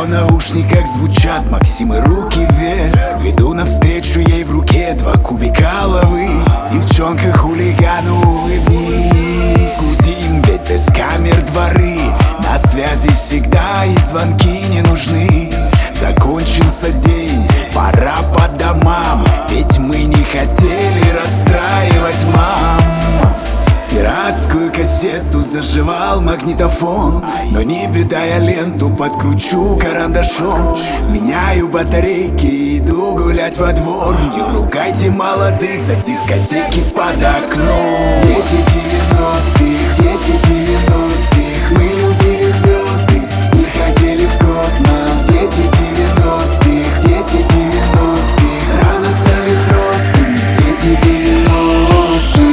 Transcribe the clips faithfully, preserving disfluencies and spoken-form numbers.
ее наушниках звучат Максим и руки вверх. Иду навстречу, ей в руке два кубика лавы. Девчонка хулигану, улыбнись. Гудим, ведь без камер дворы. На связи всегда и звонки не нужны. Закончился день, пора по домам. Ведь мы не хотели расстраивать мам. Пиратскую кассету заживал магнитофон. Но не беда, я ленту подкручу карандашом. Меняю батарейки, иду гулять во двор. Не ругайте молодых за дискотеки под окном. Дети девяностых, дети девяностых. Мы любили звезды и хотели в космос. Дети девяностых, дети девяностых. Рано стали взрослыми, дети девяностых.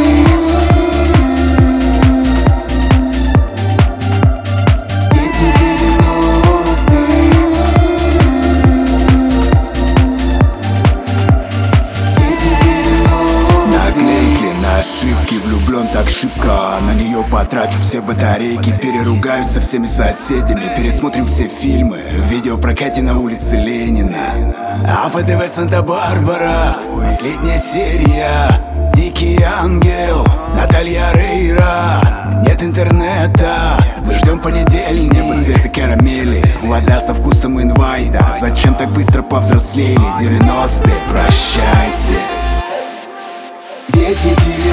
Влюблен так шибко, на нее потрачу все батарейки. Переругаюсь со всеми соседями. Пересмотрим все фильмы в видеопрокате на улице Ленина. А по ТВ Санта-Барбара последняя серия. Дикий ангел, Наталья Рейра. Нет интернета, мы ждем понедельник. Небо цвета карамели, вода со вкусом инвайта. Зачем так быстро повзрослели? девяностые, прощайте. Дети, дети.